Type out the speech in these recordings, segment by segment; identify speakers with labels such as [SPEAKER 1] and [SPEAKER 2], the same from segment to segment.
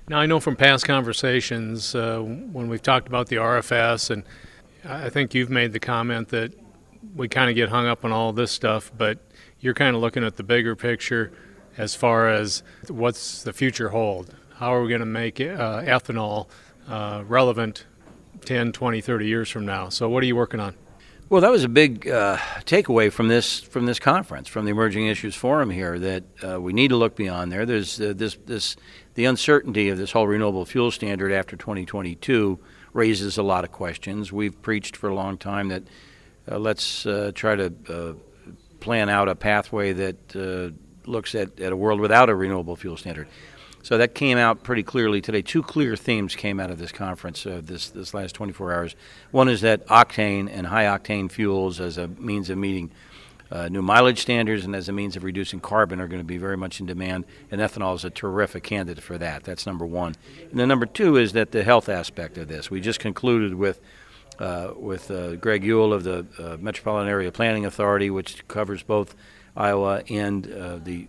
[SPEAKER 1] Now, I know from past conversations when we've talked about the RFS, and I think you've made the comment that we kind of get hung up on all this stuff, but you're kind of looking at the bigger picture as far as what's the future hold. How are we going to make ethanol relevant 10, 20, 30 years from now? So what are you working on?
[SPEAKER 2] Well, that was a big takeaway from this conference, from the Emerging Issues Forum here, that we need to look beyond there. There's the uncertainty of this whole renewable fuel standard after 2022 raises a lot of questions. We've preached for a long time that let's try to plan out a pathway that looks at a world without a renewable fuel standard. So that came out pretty clearly today. Two clear themes came out of this conference this last 24 hours. One is that octane and high-octane fuels as a means of meeting new mileage standards and as a means of reducing carbon are going to be very much in demand, and ethanol is a terrific candidate for that. That's number one. And then number two is that the health aspect of this. We just concluded with Greg Ewell of the Metropolitan Area Planning Authority, which covers both Iowa and the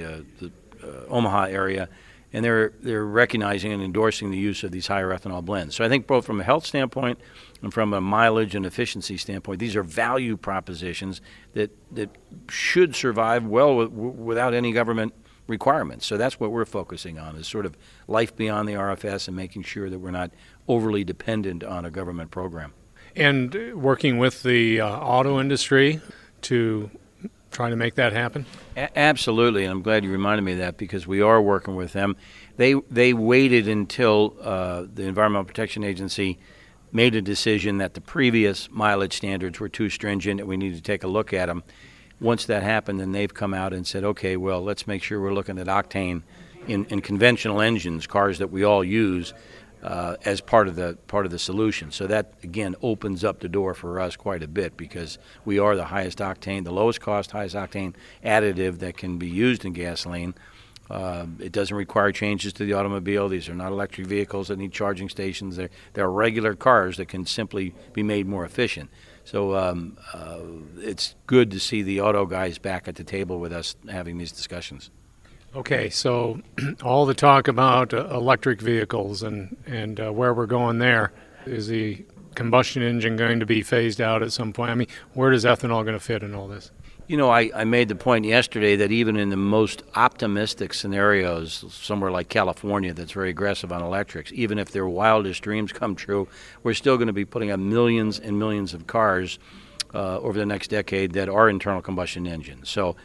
[SPEAKER 2] Omaha area, and they're recognizing and endorsing the use of these higher ethanol blends. So I think both from a health standpoint and from a mileage and efficiency standpoint, these are value propositions that should survive well without any government requirements. So that's what we're focusing on, is sort of life beyond the RFS and making sure that we're not overly dependent on a government program.
[SPEAKER 1] And working with the auto industry to try to make that happen?
[SPEAKER 2] Absolutely, and I'm glad you reminded me of that, because we are working with them. They waited until the Environmental Protection Agency made a decision that the previous mileage standards were too stringent and we needed to take a look at them. Once that happened, then they've come out and said, okay, well, let's make sure we're looking at octane in conventional engines, cars that we all use, as part of the solution. So that, again, opens up the door for us quite a bit, because we are the highest octane, the lowest cost, highest octane additive that can be used in gasoline. It doesn't require changes to the automobile. These are not electric vehicles that need charging stations. They're regular cars that can simply be made more efficient. So it's good to see the auto guys back at the table with us having these discussions.
[SPEAKER 1] Okay, so all the talk about electric vehicles and where we're going there, is the combustion engine going to be phased out at some point? I mean, where does ethanol going to fit in all this?
[SPEAKER 2] You know, I made the point yesterday that even in the most optimistic scenarios, somewhere like California that's very aggressive on electrics, even if their wildest dreams come true, we're still going to be putting up millions and millions of cars over the next decade that are internal combustion engines. So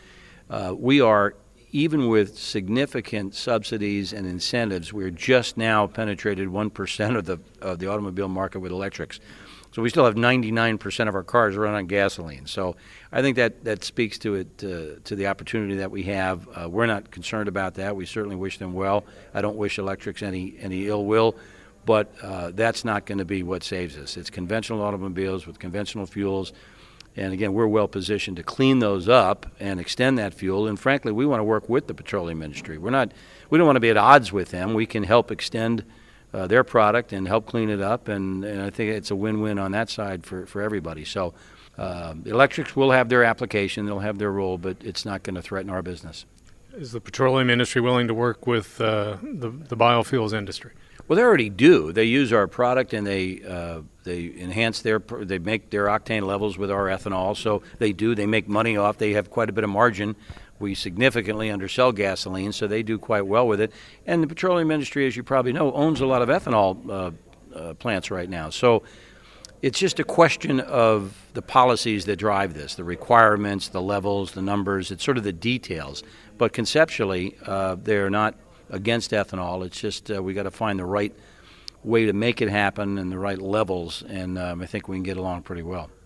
[SPEAKER 2] we are, even with significant subsidies and incentives, we're just now penetrated 1% of the automobile market with electrics. So we still have 99% of our cars run on gasoline. So I think that speaks to it, to the opportunity that we have. We're not concerned about that. We certainly wish them well. I don't wish electrics any ill will, but that's not going to be what saves us. It's conventional automobiles with conventional fuels. And again, we're well positioned to clean those up and extend that fuel. And frankly, we want to work with the petroleum industry. We don't want to be at odds with them. We can help extend their product and help clean it up. And I think it's a win-win on that side for everybody. So the electrics will have their application. They'll have their role, but it's not going to threaten our business.
[SPEAKER 1] Is the petroleum industry willing to work with the biofuels industry?
[SPEAKER 2] Well, they already do. They use our product and they enhance they make their octane levels with our ethanol. So they do. They make money off. They have quite a bit of margin. We significantly undersell gasoline, so they do quite well with it. And the petroleum industry, as you probably know, owns a lot of ethanol plants right now. So it's just a question of the policies that drive this, the requirements, the levels, the numbers. It's sort of the details. But conceptually, they're not against ethanol. It's just we got to find the right way to make it happen and the right levels, and I think we can get along pretty well.